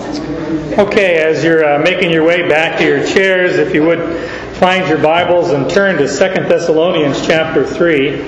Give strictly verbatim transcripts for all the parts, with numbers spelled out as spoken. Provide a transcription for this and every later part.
Okay, as you're uh, making your way back to your chairs, if you would find your Bibles and turn to Second Thessalonians chapter three.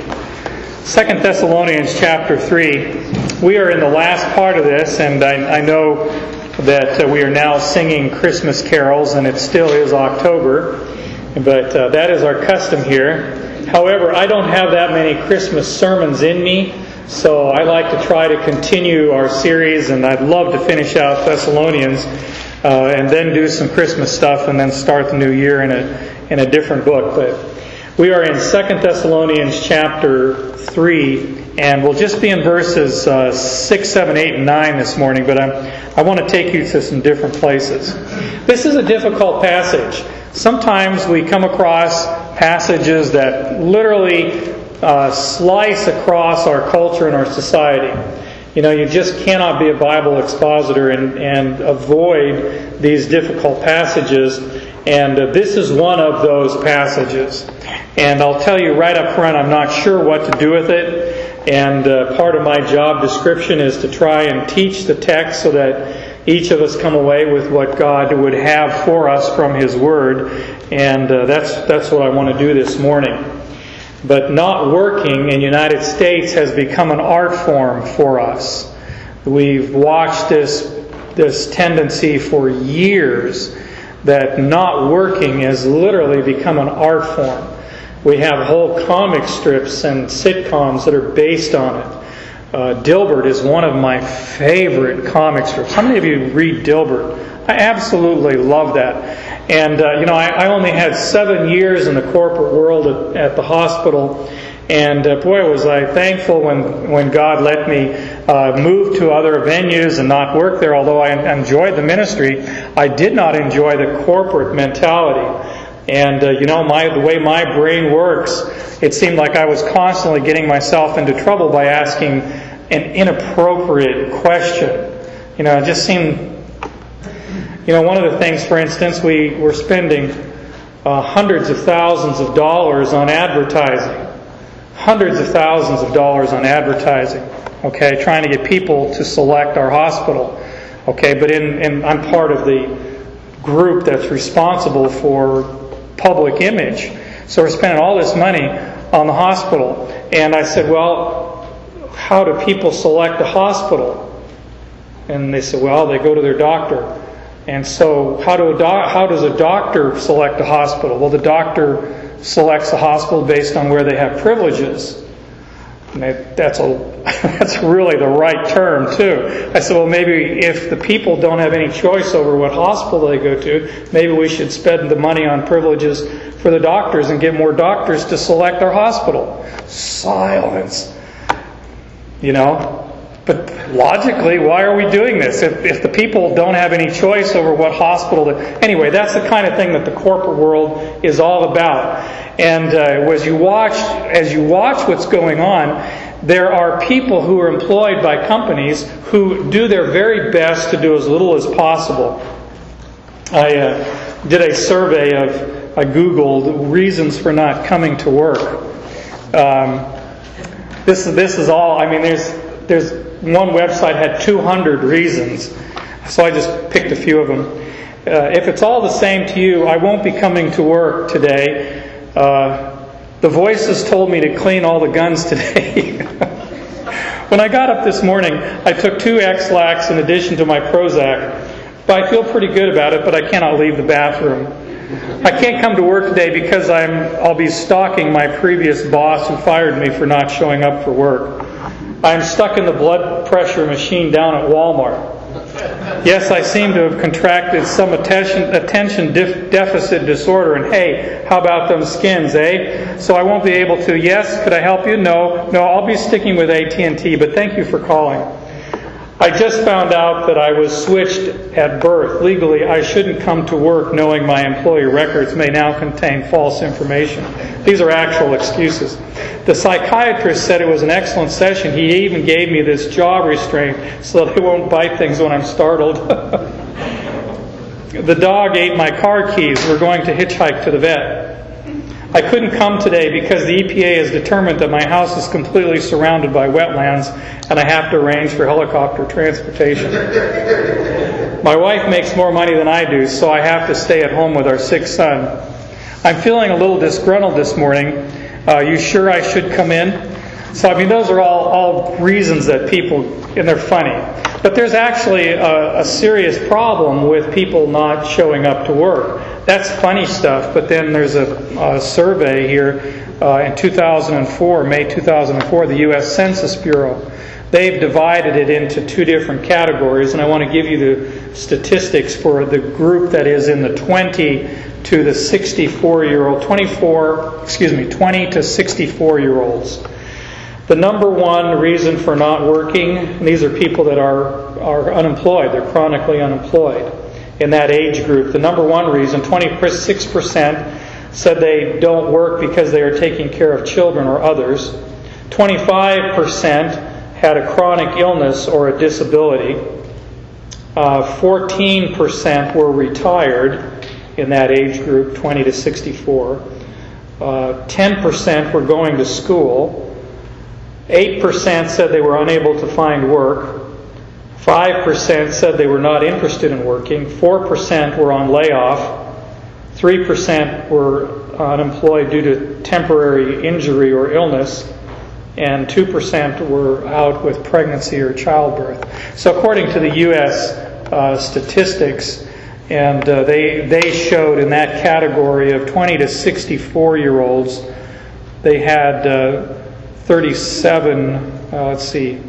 Second Thessalonians chapter three. We are in the last part of this, and I, I know that uh, we are now singing Christmas carols, and it still is October, but uh, that is our custom here. However, I don't have that many Christmas sermons in me, so I like to try to continue our series, and I'd love to finish out Thessalonians uh, and then do some Christmas stuff and then start the new year in a in a different book. But we are in Second Thessalonians chapter three, and we'll just be in verses uh, six, seven, eight, and nine this morning, but I'm, I want to take you to some different places. This is a difficult passage. Sometimes we come across passages that literally uh, slice across our culture and our society. You know, you just cannot be a Bible expositor and, and avoid these difficult passages. And uh, this is one of those passages. And I'll tell you right up front, I'm not sure what to do with it. And uh, part of my job description is to try and teach the text so that each of us come away with what God would have for us from His Word. And uh, that's that's what I want to do this morning. But not working in the United States has become an art form for us. We've watched this this tendency for years that not working has literally become an art form. We have whole comic strips and sitcoms that are based on it. Uh, Dilbert is one of my favorite comic strips. How many of you read Dilbert? I absolutely love that. And, uh, you know, I, I only had seven years in the corporate world at, at the hospital. And, uh, boy, was I thankful when, when God let me uh, move to other venues and not work there. Although I enjoyed the ministry, I did not enjoy the corporate mentality. And, uh, you know, my the way my brain works, it seemed like I was constantly getting myself into trouble by asking an inappropriate question. You know, it just seemed... You know, one of the things, for instance, we were spending uh, hundreds of thousands of dollars on advertising. Hundreds of thousands of dollars on advertising. Okay, trying to get people to select our hospital. Okay, but in, in I'm part of the group that's responsible for public image. So we're spending all this money on the hospital. And I said, well, how do people select a hospital? And they said, well, they go to their doctor. And so how do a doc- how does a doctor select a hospital? Well, the doctor selects the hospital based on where they have privileges. And that's a that's really the right term, too. I said, well, maybe if the people don't have any choice over what hospital they go to, maybe we should spend the money on privileges for the doctors and get more doctors to select our hospital. Silence. You know? But logically, why are we doing this? If, if the people don't have any choice over what hospital... To, anyway, that's the kind of thing that the corporate world is all about. And uh, as you watch, as you watch what's going on, there are people who are employed by companies who do their very best to do as little as possible. I uh, did a survey of... I Googled reasons for not coming to work. Um, this, this is all... I mean, there's... there's one website had two hundred reasons, so I just picked a few of them. Uh, if it's all the same to you, I won't be coming to work today. Uh, the voices told me to clean all the guns today. When I got up this morning, I took two X-Lax in addition to my Prozac. But I feel pretty good about it, but I cannot leave the bathroom. I can't come to work today because I'm, I'll be stalking my previous boss who fired me for not showing up for work. I'm stuck in the blood pressure machine down at Walmart. Yes, I seem to have contracted some attention, attention def, deficit disorder. And hey, how about them skins, eh? So I won't be able to. Yes, could I help you? No. No, I'll be sticking with A T and T, but thank you for calling. I just found out that I was switched at birth. Legally, I shouldn't come to work knowing my employee records may now contain false information. These are actual excuses. The psychiatrist said it was an excellent session. He even gave me this jaw restraint so that I won't bite things when I'm startled. The dog ate my car keys. We're going to hitchhike to the vet. I couldn't come today because the E P A has determined that my house is completely surrounded by wetlands and I have to arrange for helicopter transportation. My wife makes more money than I do, so I have to stay at home with our sick son. I'm feeling a little disgruntled this morning. Uh, you sure I should come in? So, I mean, those are all, all reasons that people, and they're funny. But there's actually a, a serious problem with people not showing up to work. That's funny stuff, but then there's a, a survey here uh, in two thousand four, May two thousand four, the U S Census Bureau. They've divided it into two different categories, and I want to give you the statistics for the group that is in the twenty to the sixty-four-year-old, twenty-four, excuse me, twenty to sixty-four-year-olds. The number one reason for not working, and these are people that are, are unemployed, they're chronically unemployed in that age group. The number one reason, twenty-six percent said they don't work because they are taking care of children or others. twenty-five percent had a chronic illness or a disability. Uh, fourteen percent were retired in that age group, twenty to sixty-four. Uh, ten percent were going to school. eight percent said they were unable to find work. five percent said they were not interested in working. four percent were on layoff. three percent were unemployed due to temporary injury or illness. And two percent were out with pregnancy or childbirth. So according to the U S uh, statistics, and uh, they they showed in that category of twenty to sixty-four-year-olds, they had uh, thirty-seven, uh, let's see,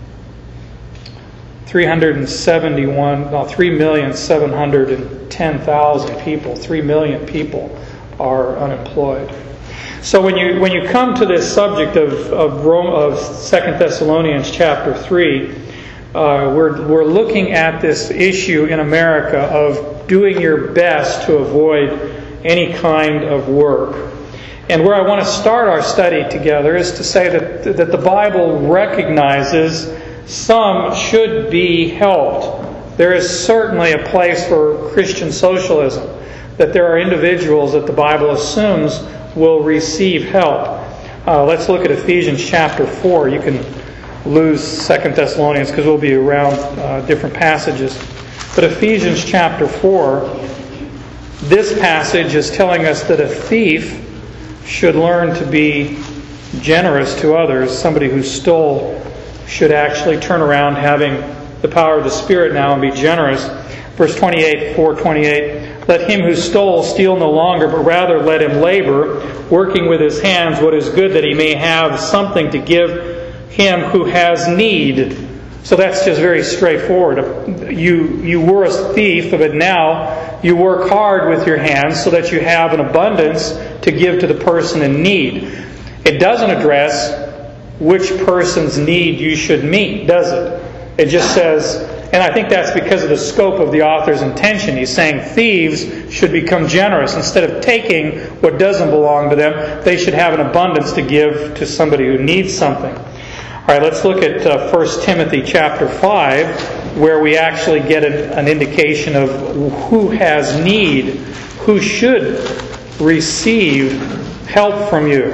three hundred seventy-one, no, three million seven hundred ten thousand people, three million people are unemployed. So when you when you come to this subject of of, Rome, of Second Thessalonians chapter three, uh, we're we're looking at this issue in America of doing your best to avoid any kind of work. And where I want to start our study together is to say that that the Bible recognizes some should be helped. There is certainly a place for Christian socialism, that there are individuals that the Bible assumes will receive help. Uh, let's look at Ephesians chapter four. You can lose Second Thessalonians because we'll be around uh, different passages. But Ephesians chapter four, this passage is telling us that a thief should learn to be generous to others. Somebody who stole should actually turn around having the power of the Spirit now and be generous. Verse twenty-eight, four twenty-eight, let him who stole steal no longer, but rather let him labor, working with his hands what is good, that he may have something to give him who has need. So that's just very straightforward. You you were a thief, but now you work hard with your hands so that you have an abundance to give to the person in need. It doesn't address which person's need you should meet, does it? It just says, and I think that's because of the scope of the author's intention. He's saying thieves should become generous. Instead of taking what doesn't belong to them, they should have an abundance to give to somebody who needs something. All right, let's look at uh, First Timothy chapter five, where we actually get an, an indication of who has need, who should receive help from you.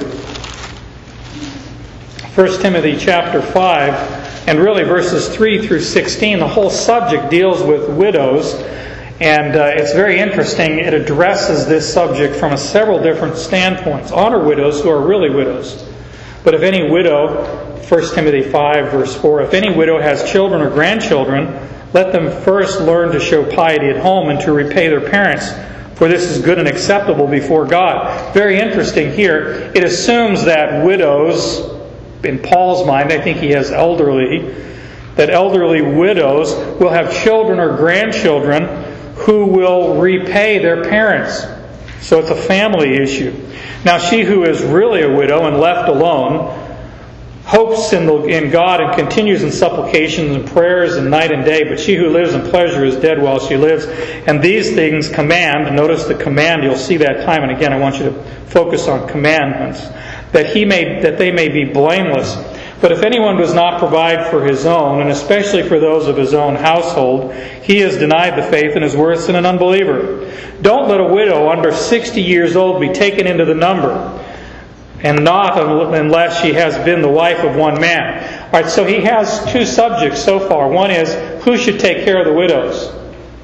First Timothy chapter five, and really verses three through sixteen, the whole subject deals with widows. And uh, it's very interesting. It addresses this subject from a several different standpoints. Honor widows who are really widows. But if any widow, First Timothy five, verse four, if any widow has children or grandchildren, let them first learn to show piety at home and to repay their parents, for this is good and acceptable before God. Very interesting here. It assumes that widows, in Paul's mind, I think he has elderly, that elderly widows will have children or grandchildren who will repay their parents. So it's a family issue. Now she who is really a widow and left alone hopes in, the, in God and continues in supplications and prayers and night and day, but she who lives in pleasure is dead while she lives. And these things command, notice the command, you'll see that time and again. I want you to focus on commandments, that he may that they may be blameless. But if anyone does not provide for his own, and especially for those of his own household, he has denied the faith and is worse than an unbeliever. Don't let a widow under sixty years old be taken into the number, and not unless she has been the wife of one man. All right, so he has two subjects so far. One is, who should take care of the widows?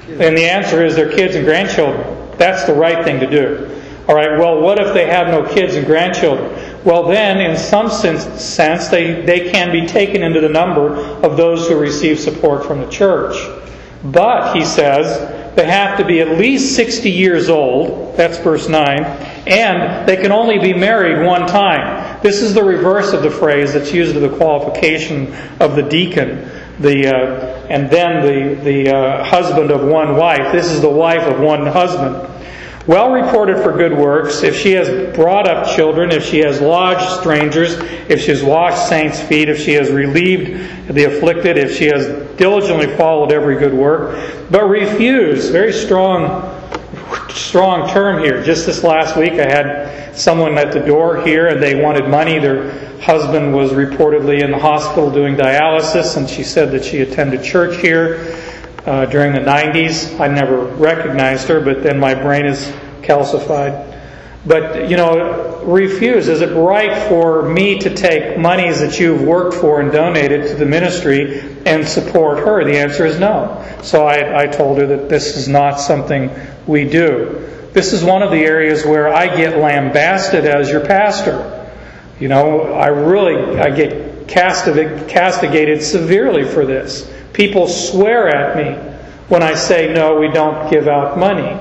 And the answer is their kids and grandchildren. That's the right thing to do. All right, well, what if they have no kids and grandchildren? Well, then, in some sense, they, they can be taken into the number of those who receive support from the church. But, he says, they have to be at least sixty years old. That's verse nine. And they can only be married one time. This is the reverse of the phrase that's used of the qualification of the deacon. The uh, and then the, the uh, husband of one wife. This is the wife of one husband. Well reported for good works, if she has brought up children, if she has lodged strangers, if she has washed saints' feet, if she has relieved the afflicted, if she has diligently followed every good work, but refuse, very strong, strong term here. Just this last week I had someone at the door here and they wanted money. Their husband was reportedly in the hospital doing dialysis, and she said that she attended church here Uh, during the nineties. I never recognized her, but then my brain is calcified. But, you know, refuse. Is it right for me to take monies that you've worked for and donated to the ministry and support her? The answer is no. So I, I told her that this is not something we do. This is one of the areas where I get lambasted as your pastor. You know, I really, I get castigated severely for this. People swear at me when I say, no, we don't give out money.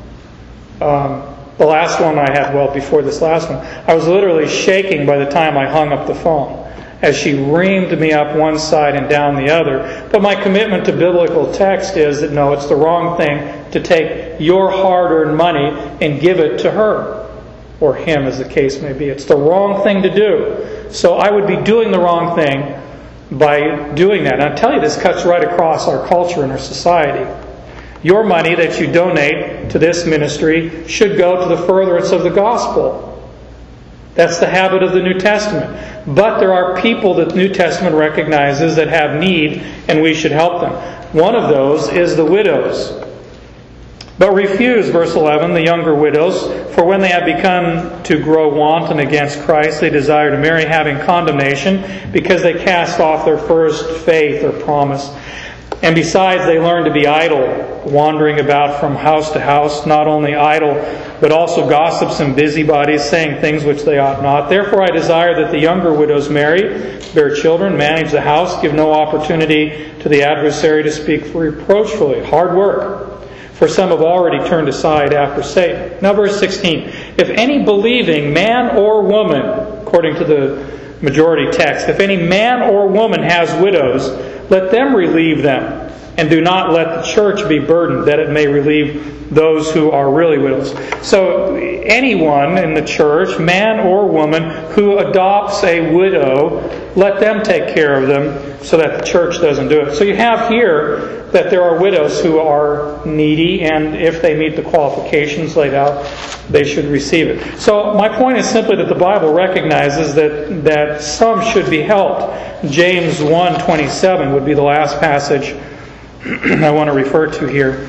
Um, the last one I had, well, before this last one, I was literally shaking by the time I hung up the phone as she reamed me up one side and down the other. But my commitment to biblical text is that, no, it's the wrong thing to take your hard-earned money and give it to her, or him as the case may be. It's the wrong thing to do. So I would be doing the wrong thing by doing that. And I tell you, this cuts right across our culture and our society. Your money that you donate to this ministry should go to the furtherance of the gospel. That's the habit of the New Testament. But there are people that the New Testament recognizes that have need, and we should help them. One of those is the widows. But refuse, verse eleven, the younger widows, for when they have begun to grow wanton against Christ, they desire to marry, having condemnation, because they cast off their first faith or promise. And besides, they learn to be idle, wandering about from house to house, not only idle, but also gossips and busybodies, saying things which they ought not. Therefore I desire that the younger widows marry, bear children, manage the house, give no opportunity to the adversary to speak reproachfully. Hard work. For some have already turned aside after Satan. Now verse sixteen. If any believing man or woman, according to the majority text, if any man or woman has widows, let them relieve them, and do not let the church be burdened, that it may relieve those who are really widows. So anyone in the church, man or woman, who adopts a widow, let them take care of them so that the church doesn't do it. So you have here that there are widows who are needy, and if they meet the qualifications laid out, they should receive it. So my point is simply that the Bible recognizes that, that some should be helped. James one twenty-seven would be the last passage I want to refer to here.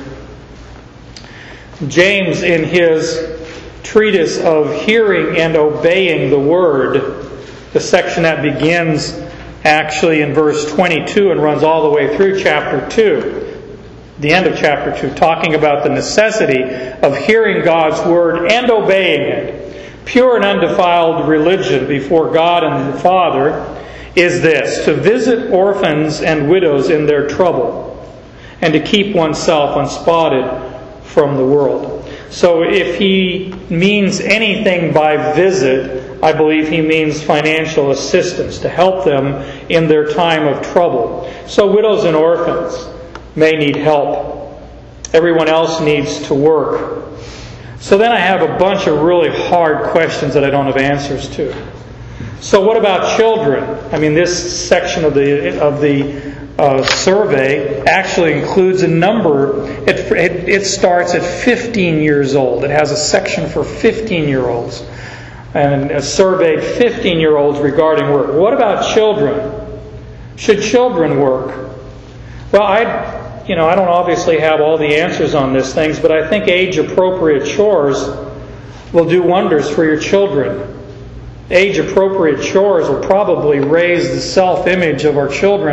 James, in his treatise of hearing and obeying the Word, the section that begins actually in verse twenty-two and runs all the way through chapter two, the end of chapter two, talking about the necessity of hearing God's Word and obeying it. Pure and undefiled religion before God and the Father is this: to visit orphans and widows in their trouble, and to keep oneself unspotted from the world. So if he means anything by visit, I believe he means financial assistance, to help them in their time of trouble. So widows and orphans may need help. Everyone else needs to work. So then I have a bunch of really hard questions that I don't have answers to. So what about children? I mean, this section of the of the uh, survey actually includes a number. It, it, it starts at fifteen years old. It has a section for fifteen-year-olds. And it surveyed fifteen-year-olds regarding work. What about children? Should children work? Well, I, you know, I don't obviously have all the answers on these things, but I think age-appropriate chores will do wonders for your children. Age-appropriate chores will probably raise the self-image of our children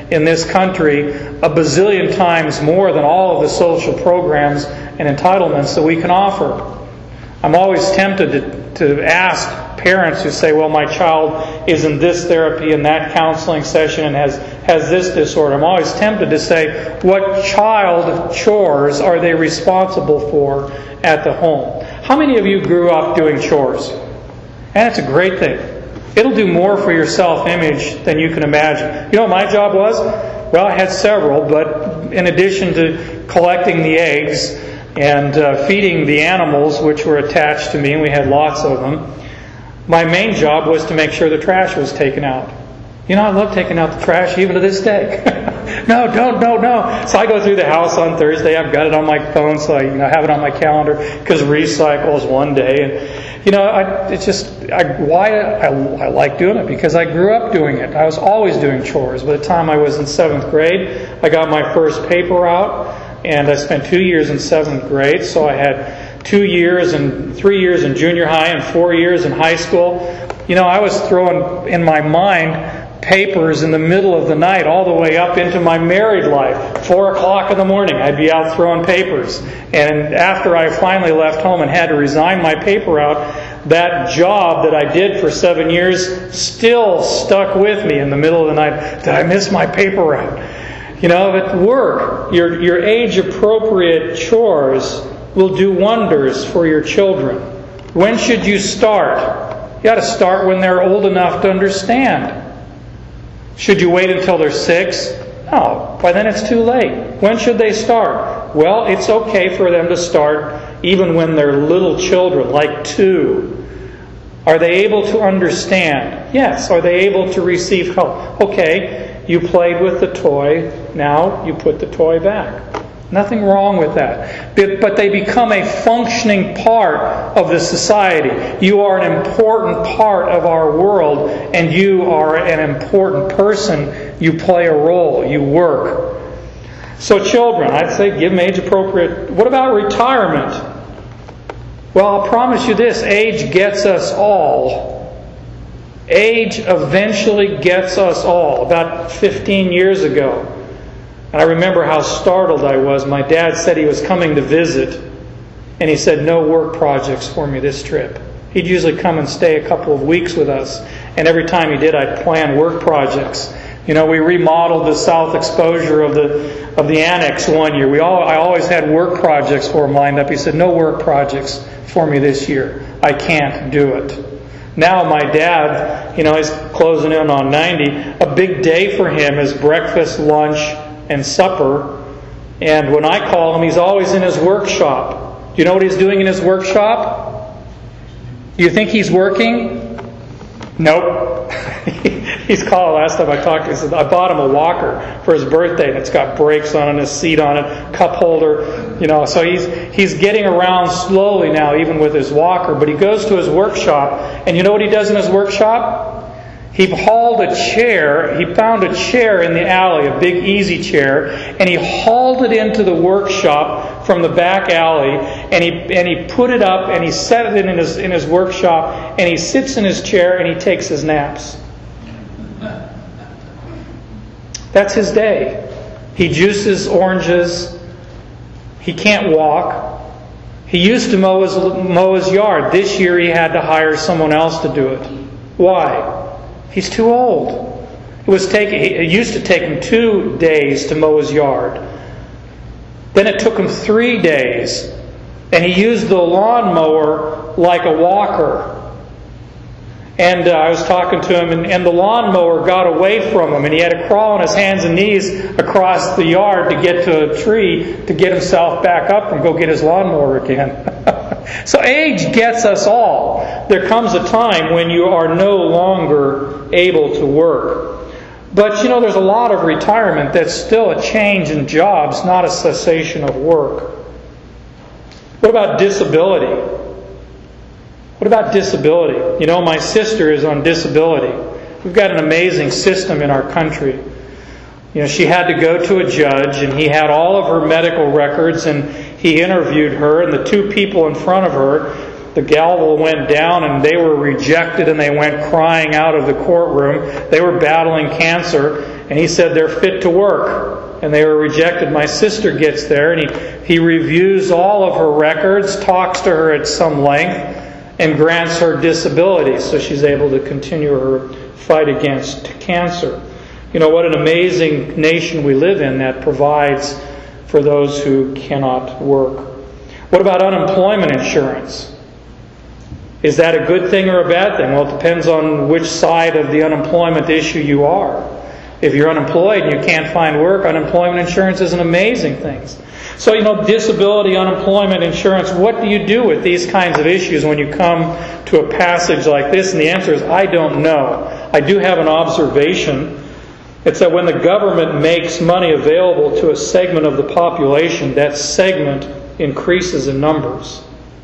in this country a bazillion times more than all of the social programs and entitlements that we can offer. I'm always tempted to, to ask parents who say, well, my child is in this therapy and that counseling session and has, has this disorder. I'm always tempted to say, what child chores are they responsible for at the home? How many of you grew up doing chores? And it's a great thing. It'll do more for your self-image than you can imagine. You know what my job was? Well, I had several, but in addition to collecting the eggs and uh, feeding the animals which were attached to me, and we had lots of them, my main job was to make sure the trash was taken out. You know, I love taking out the trash even to this day. no, don't, no, no. So I go through the house on Thursday. I've got it on my phone, so I you know, have it on my calendar because recycle is one day. And you know, I, it's just I, why I, I like doing it because I grew up doing it. I was always doing chores. By the time I was in seventh grade, I got my first paper out, and I spent two years in seventh grade. So I had two years and three years in junior high and four years in high school. You know, I was throwing in my mind papers in the middle of the night all the way up into my married life. Four o'clock in the morning, I'd be out throwing papers. And after I finally left home and had to resign my paper out, that job that I did for seven years still stuck with me in the middle of the night. Did I miss my paper route? You know, at work, your, your age-appropriate chores will do wonders for your children. When should you start? You got to start when they're old enough to understand. Should you wait until they're six? No, by then it's too late. When should they start? Well, it's okay for them to start even when they're little children, like two. Are they able to understand? Yes. Are they able to receive help? Okay, you played with the toy, now you put the toy back. Nothing wrong with that. But they become a functioning part of the society. You are an important part of our world, and you are an important person. You play a role. You work. So children, I'd say give them age appropriate. What about retirement? Well, I'll promise you this. Age gets us all. Age eventually gets us all. About fifteen years ago, and I remember how startled I was. My dad said he was coming to visit, and he said, no work projects for me this trip. He'd usually come and stay a couple of weeks with us, and every time he did, I'd plan work projects. You know, we remodeled the south exposure of the of the annex one year. We all I always had work projects for him lined up. He said, no work projects for me this year. I can't do it. Now my dad, you know, he's closing in on ninety. A big day for him is breakfast, lunch, and supper. And when I call him, he's always in his workshop. Do you know what he's doing in his workshop? You think he's working? Nope. He's called last time I talked to him. He said, I bought him a walker for his birthday, and it's got brakes on it, a seat on it, cup holder, you know. So he's he's getting around slowly now, even with his walker. But he goes to his workshop, and you know what he does in his workshop? He hauled a chair, he found a chair in the alley, a big easy chair, and he hauled it into the workshop from the back alley, and he and he put it up, and he set it in his in his workshop, and he sits in his chair, and he takes his naps. That's his day. He juices oranges. He can't walk. He used to mow his, mow his yard. This year he had to hire someone else to do it. Why? He's too old. It was take, it used to take him two days to mow his yard. Then it took him three days. And he used the lawnmower like a walker. And uh, I was talking to him, and, and the lawnmower got away from him, and he had to crawl on his hands and knees across the yard to get to a tree to get himself back up and go get his lawnmower again. So age gets us all. There comes a time when you are no longer able to work. But, you know, there's a lot of retirement that's still a change in jobs, not a cessation of work. What about disability? What about disability? You know, my sister is on disability. We've got an amazing system in our country. You know, she had to go to a judge, and he had all of her medical records, and he interviewed her, and the two people in front of her, the gavel went down, and they were rejected, and they went crying out of the courtroom. They were battling cancer, and he said they're fit to work, and they were rejected. My sister gets there, and he, he reviews all of her records, talks to her at some length, and grants her disability so she's able to continue her fight against cancer. You know, what an amazing nation we live in that provides for those who cannot work. What about unemployment insurance? Is that a good thing or a bad thing? Well, it depends on which side of the unemployment issue you are. If you're unemployed and you can't find work, unemployment insurance is an amazing thing. So, you know, disability, unemployment insurance, what do you do with these kinds of issues when you come to a passage like this? And the answer is, I don't know. I do have an observation. It's that when the government makes money available to a segment of the population, that segment increases in numbers.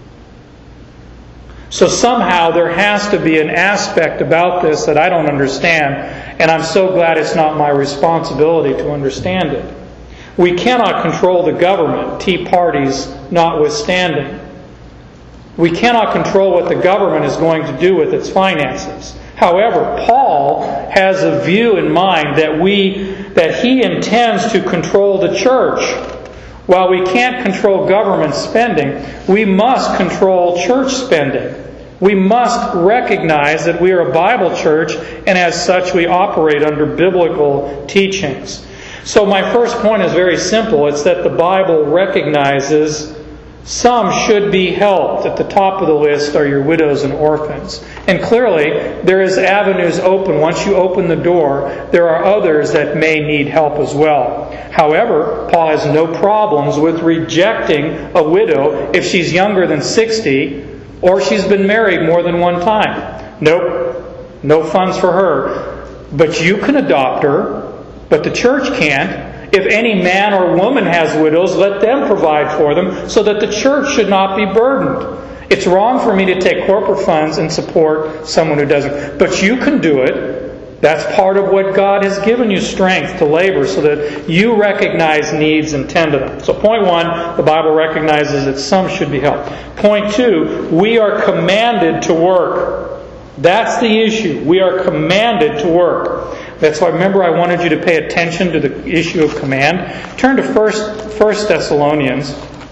So somehow there has to be an aspect about this that I don't understand, and I'm so glad it's not my responsibility to understand it. We cannot control the government, Tea Parties notwithstanding. We cannot control what the government is going to do with its finances. However, Paul has a view in mind that we that he intends to control the church. While we can't control government spending, we must control church spending. We must recognize that we are a Bible church, and as such we operate under biblical teachings. So my first point is very simple. It's that the Bible recognizes some should be helped. At the top of the list are your widows and orphans. And clearly, there is avenues open. Once you open the door, there are others that may need help as well. However, Paul has no problems with rejecting a widow if she's younger than sixty or she's been married more than one time. Nope, no funds for her. But you can adopt her, but the church can't. If any man or woman has widows, let them provide for them so that the church should not be burdened. It's wrong for me to take corporate funds and support someone who doesn't. But you can do it. That's part of what God has given you, strength to labor so that you recognize needs and tend to them. So point one, the Bible recognizes that some should be helped. Point two, we are commanded to work. That's the issue. We are commanded to work. That's why, remember, I wanted you to pay attention to the issue of command. Turn to First Thessalonians.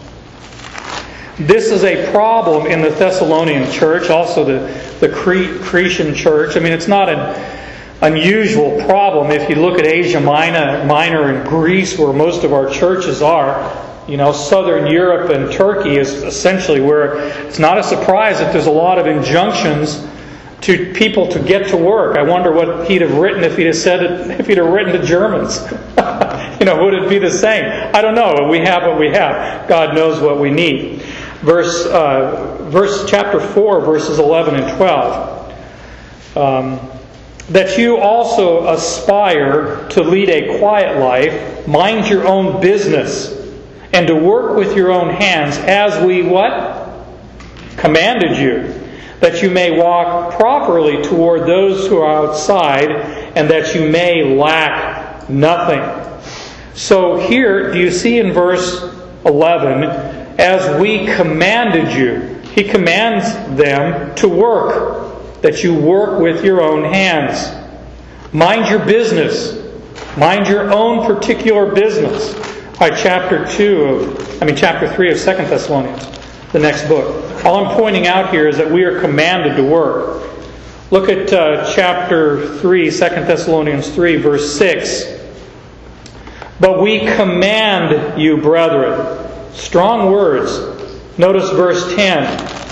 This is a problem in the Thessalonian church, also the, the Cre- Cretan church. I mean, it's not an unusual problem if you look at Asia Minor, Minor and Greece, where most of our churches are. You know, Southern Europe and Turkey is essentially where it's not a surprise that there's a lot of injunctions to people to get to work. I wonder what he'd have written if he'd have said it, if he'd have written to Germans. You know, would it be the same? I don't know. We have what we have. God knows what we need. Verse, uh, verse chapter four, verses eleven and twelve. Um, that you also aspire to lead a quiet life, mind your own business, and to work with your own hands, as we what? Commanded you. That you may walk properly toward those who are outside, and that you may lack nothing. So here, do you see in verse eleven, as we commanded you, he commands them to work, that you work with your own hands. Mind your business. Mind your own particular business. By chapter two of, I mean chapter three of Second Thessalonians, the next book. All I'm pointing out here is that we are commanded to work. Look at uh, chapter three, Second Thessalonians three, verse six. But we command you, brethren. Strong words. Notice verse ten.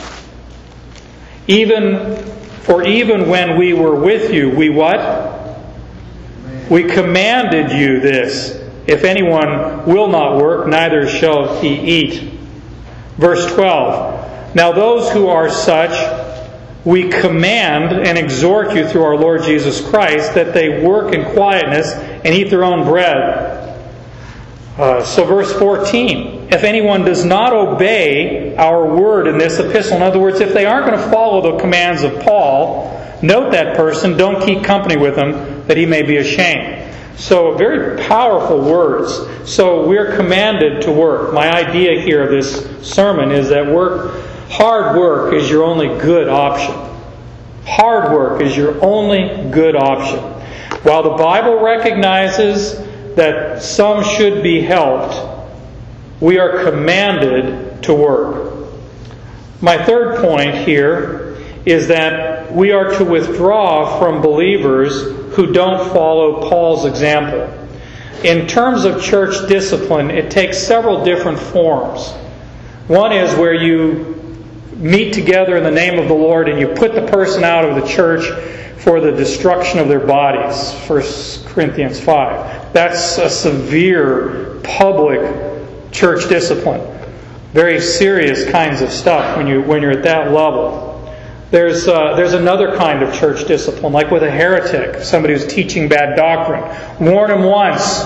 Even, for even when we were with you, we what? We commanded you this. If anyone will not work, neither shall he eat. Verse twelve. Now those who are such, we command and exhort you through our Lord Jesus Christ, that they work in quietness and eat their own bread. Uh, so verse fourteen. If anyone does not obey our word in this epistle, in other words, if they aren't going to follow the commands of Paul, note that person, don't keep company with him, that he may be ashamed. So very powerful words. So we're commanded to work. My idea here of this sermon is that work, hard work is your only good option. Hard work is your only good option. While the Bible recognizes that some should be helped, we are commanded to work. My third point here is that we are to withdraw from believers who don't follow Paul's example. In terms of church discipline, it takes several different forms. One is where you meet together in the name of the Lord and you put the person out of the church for the destruction of their bodies. First Corinthians five. That's a severe public church discipline. Very serious kinds of stuff when you when you're at that level. There's uh, there's another kind of church discipline, like with a heretic, somebody who's teaching bad doctrine. Warn him once,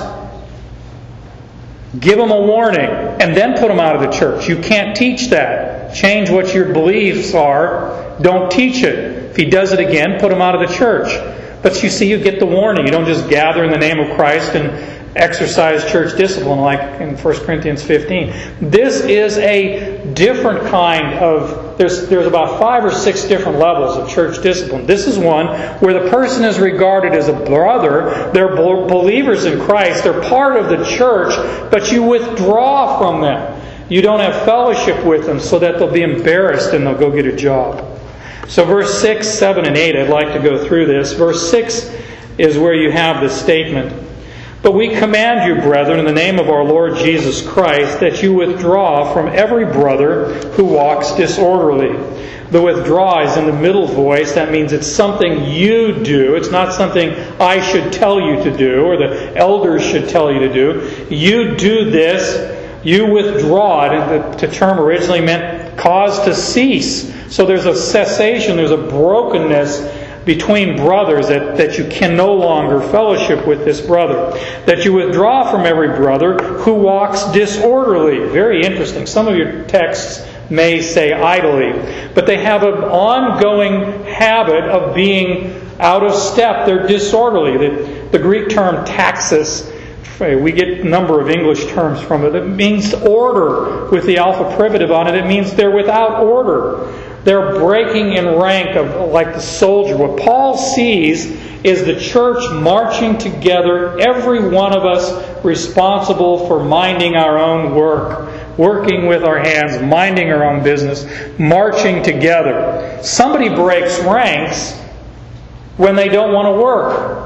give him a warning, and then put him out of the church. You can't teach that. Change what your beliefs are. Don't teach it. If he does it again, put him out of the church. But you see, you get the warning. You don't just gather in the name of Christ and exercise church discipline like in First Corinthians fifteen. This is a different kind of, there's, there's about five or six different levels of church discipline. This is one where the person is regarded as a brother. They're believers in Christ. They're part of the church, but you withdraw from them. You don't have fellowship with them so that they'll be embarrassed and they'll go get a job. So verse six, seven, and eight, I'd like to go through this. Verse six is where you have this statement. But we command you, brethren, in the name of our Lord Jesus Christ, that you withdraw from every brother who walks disorderly. The withdraw is in the middle voice. That means it's something you do. It's not something I should tell you to do or the elders should tell you to do. You do this. You withdraw it. The term originally meant cause to cease. So there's a cessation, there's a brokenness between brothers, that, that you can no longer fellowship with this brother. That you withdraw from every brother who walks disorderly. Very interesting. Some of your texts may say idly, but they have an ongoing habit of being out of step. They're disorderly. The, the Greek term taxis, we get a number of English terms from it. It means order with the alpha privative on it. It means they're without order. They're breaking in rank of like the soldier. What Paul sees is the church marching together, every one of us responsible for minding our own work, working with our hands, minding our own business, marching together. Somebody breaks ranks when they don't want to work.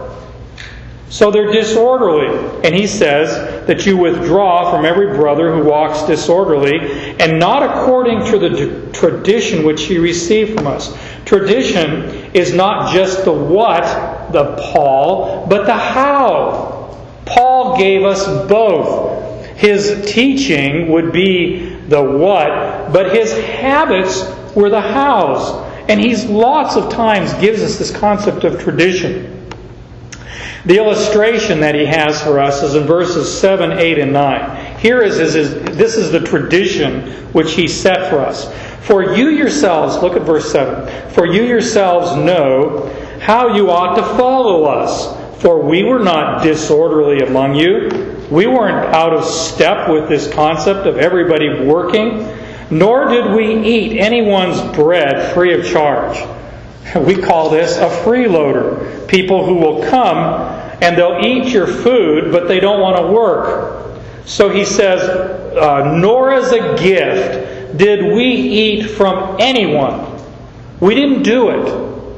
So they're disorderly. And he says that you withdraw from every brother who walks disorderly and not according to the tradition which he received from us. Tradition is not just the what, the Paul, but the how. Paul gave us both. His teaching would be the what, but his habits were the hows. And he's lots of times gives us this concept of tradition. The illustration that he has for us is in verses seven, eight, and nine. Here is, is, is this is the tradition which he set for us. For you yourselves, look at verse seven. For you yourselves know how you ought to follow us. For we were not disorderly among you. We weren't out of step with this concept of everybody working. Nor did we eat anyone's bread free of charge. We call this a freeloader. People who will come and they'll eat your food, but they don't want to work. So he says, uh, nor as a gift did we eat from anyone. We didn't do it.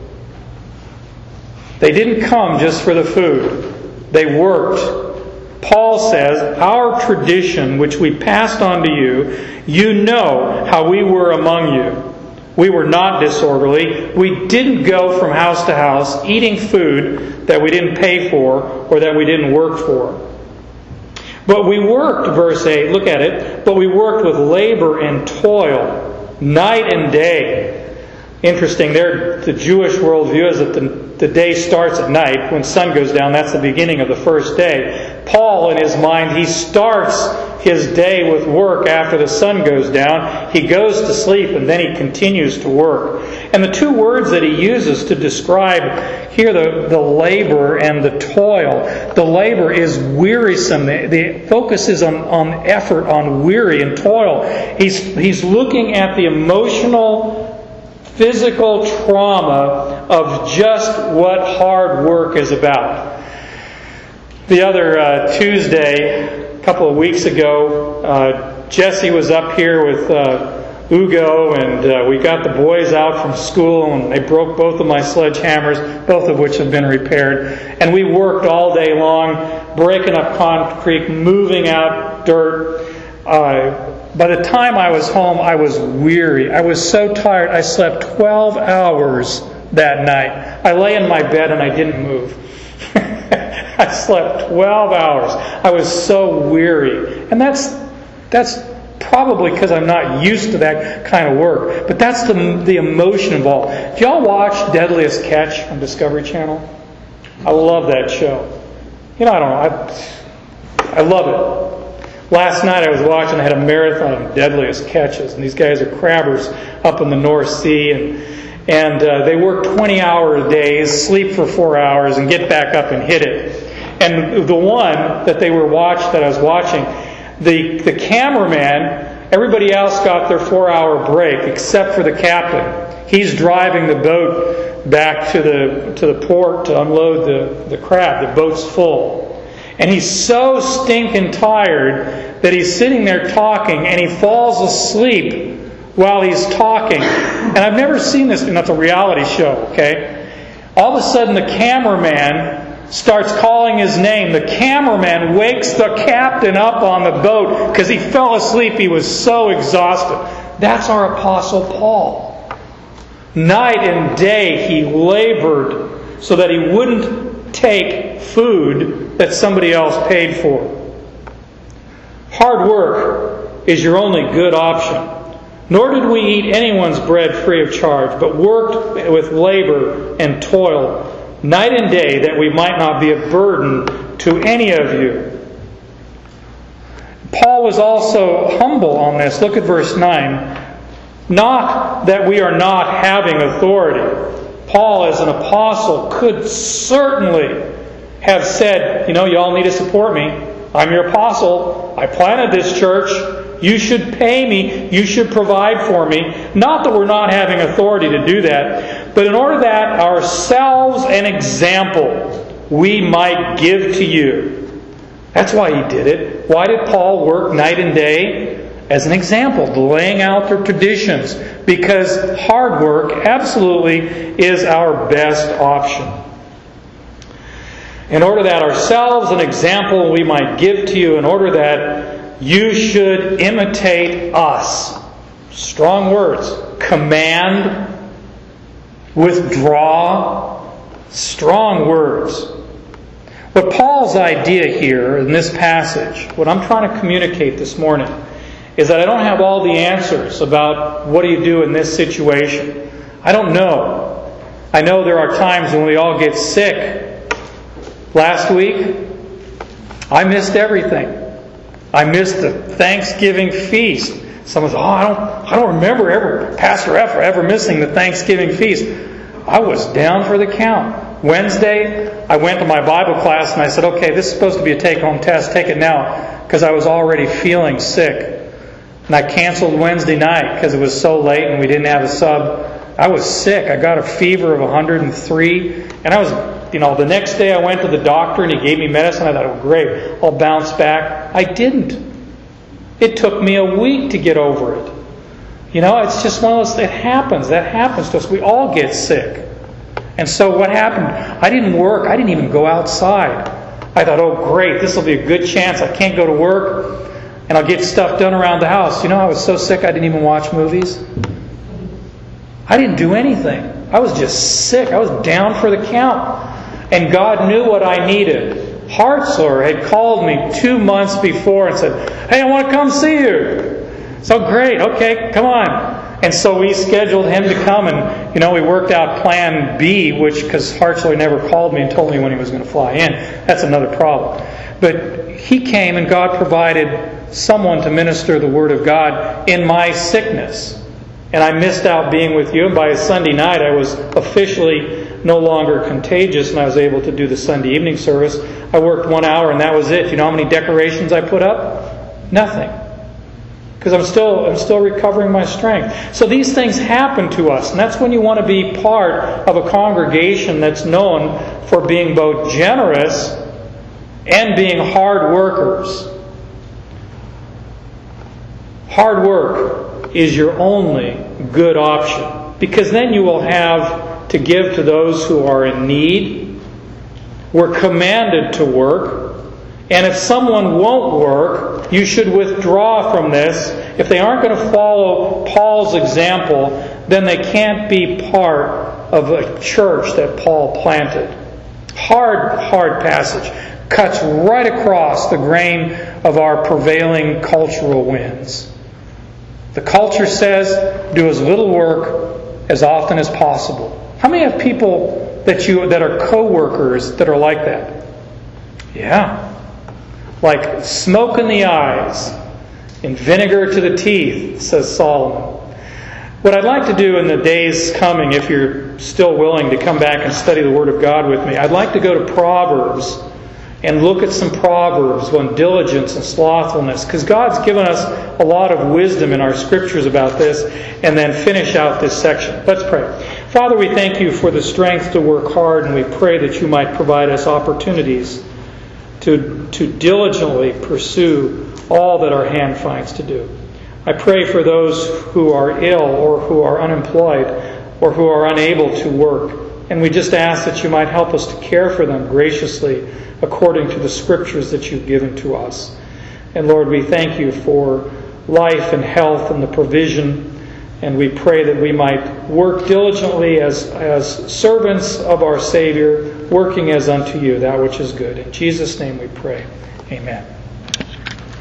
They didn't come just for the food. They worked. Paul says, our tradition, which we passed on to you, you know how we were among you. We were not disorderly. We didn't go from house to house eating food that we didn't pay for or that we didn't work for. But we worked, verse eight, look at it, but we worked with labor and toil, night and day. Interesting, there, the Jewish worldview is that the, the day starts at night. When sun goes down, that's the beginning of the first day. Paul, in his mind, he starts his day with work after the sun goes down. He goes to sleep and then he continues to work. And the two words that he uses to describe here the, the labor and the toil. The labor is wearisome. The, the focus is on, on effort, on weary and toil. He's, he's looking at the emotional, physical trauma of just what hard work is about. The other uh, Tuesday, a couple of weeks ago, uh, Jesse was up here with uh, Ugo, and uh, we got the boys out from school, and they broke both of my sledgehammers, both of which have been repaired. And we worked all day long, breaking up concrete, moving out dirt. Uh, by the time I was home, I was weary. I was so tired. I slept twelve hours that night. I lay in my bed and I didn't move. I slept twelve hours. I was so weary. And that's that's probably because I'm not used to that kind of work. But that's the the emotion involved. Do y'all watch Deadliest Catch on Discovery Channel? I love that show. You know, I don't know. I, I love it. Last night I was watching, I had a marathon of Deadliest Catches. And these guys are crabbers up in the North Sea. And and uh, they work twenty-hour days, sleep for four hours, and get back up and hit it. And the one that they were watched, that I was watching, the the cameraman, everybody else got their four-hour break except for the captain. He's driving the boat back to the to the port to unload the, the crab. The boat's full. And he's so stinking tired that he's sitting there talking, and he falls asleep while he's talking. And I've never seen this, and that's a reality show, okay? All of a sudden the cameraman starts calling his name. The cameraman wakes the captain up on the boat because he fell asleep. He was so exhausted. That's our Apostle Paul. Night and day he labored so that he wouldn't take food that somebody else paid for. Hard work is your only good option. Nor did we eat anyone's bread free of charge, but worked with labor and toil night and day, that we might not be a burden to any of you. Paul was also humble on this. Look at verse nine. Not that we are not having authority. Paul, as an apostle, could certainly have said, you know, you all need to support me. I'm your apostle. I planted this church. You should pay me. You should provide for me. Not that we're not having authority to do that, but in order that ourselves an example we might give to you. That's why he did it. Why did Paul work night and day? As an example, laying out their traditions. Because hard work absolutely is our best option. In order that ourselves an example we might give to you, in order that you should imitate us. Strong words. Command, withdraw, strong words. But Paul's idea here in this passage, what I'm trying to communicate this morning, is that I don't have all the answers about what do you do in this situation. I don't know. I know there are times when we all get sick. Last week, I missed everything. I missed the Thanksgiving feast. Someone said, oh, I don't, I don't remember ever, Pastor F, ever missing the Thanksgiving feast. I was down for the count. Wednesday, I went to my Bible class and I said, okay, this is supposed to be a take-home test. Take it now, because I was already feeling sick. And I canceled Wednesday night because it was so late and we didn't have a sub. I was sick. I got a fever of one hundred three. And I was, you know, the next day I went to the doctor and he gave me medicine. I thought, oh, great, I'll bounce back. I didn't. It took me a week to get over it. You know, it's just one of those, it happens. That happens to us. We all get sick. And so what happened? I didn't work. I didn't even go outside. I thought, oh, great, this will be a good chance. I can't go to work. And I'll get stuff done around the house. You know, I was so sick I didn't even watch movies. I didn't do anything. I was just sick. I was down for the count. And God knew what I needed. Hartzler had called me two months before and said, hey, I want to come see you. So great. Okay, come on. And so we scheduled him to come, and, you know, we worked out plan B, which, because Hartzler never called me and told me when he was going to fly in. That's another problem. But he came and God provided someone to minister the Word of God in my sickness. And I missed out being with you. And by Sunday night, I was officially no longer contagious, and I was able to do the Sunday evening service. I worked one hour, and that was it. You know how many decorations I put up? Nothing. Because I'm still I'm still recovering my strength. So these things happen to us, and that's when you want to be part of a congregation that's known for being both generous and being hard workers. Hard work is your only good option, because then you will have to give to those who are in need. We're commanded to work. And if someone won't work, you should withdraw from this. If they aren't going to follow Paul's example, then they can't be part of a church that Paul planted. Hard, hard passage. Cuts right across the grain of our prevailing cultural winds. The culture says, do as little work as often as possible. How many have people that you that are co-workers that are like that? Yeah. Like smoke in the eyes and vinegar to the teeth, says Solomon. What I'd like to do in the days coming, if you're still willing to come back and study the Word of God with me, I'd like to go to Proverbs and look at some Proverbs on diligence and slothfulness, because God's given us a lot of wisdom in our Scriptures about this, and then finish out this section. Let's pray. Father, we thank you for the strength to work hard, and we pray that you might provide us opportunities to, to diligently pursue all that our hand finds to do. I pray for those who are ill or who are unemployed or who are unable to work. And we just ask that you might help us to care for them graciously according to the Scriptures that you've given to us. And Lord, we thank you for life and health and the provision. And we pray that we might work diligently as, as servants of our Savior, working as unto you, that which is good. In Jesus' name we pray. Amen.